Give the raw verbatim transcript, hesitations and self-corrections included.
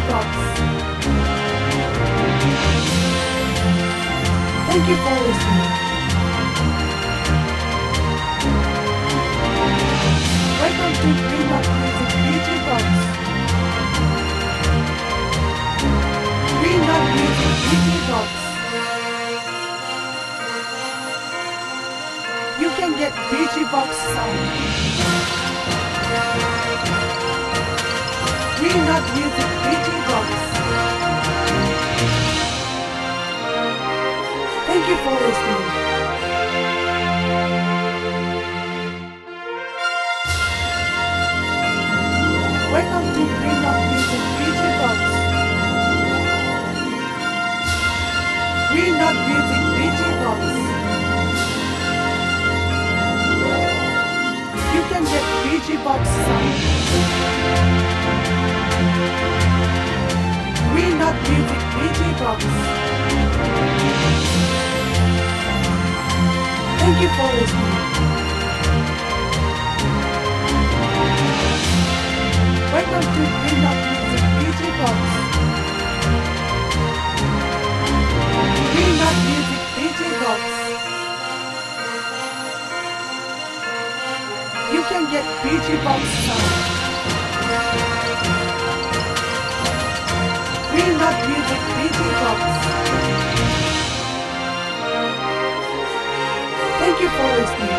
Box. Thank you for listening. Welcome to Green Dot Music D J Box. Green Dot Music D J Box. You can get D J Box sound. Green Dot Music D J Box. Thank you for listening. Welcome to Green Dot Music D J Box. Green Dot Music D J Box. You can get D J Box sound. Green Dot Music D J Box. Thank you for listening. Welcome to Green Dot Music D J Box. Green Dot Music D J Box. You can get D J Box sound. Green Dot Music D J Box. Thank you for listening.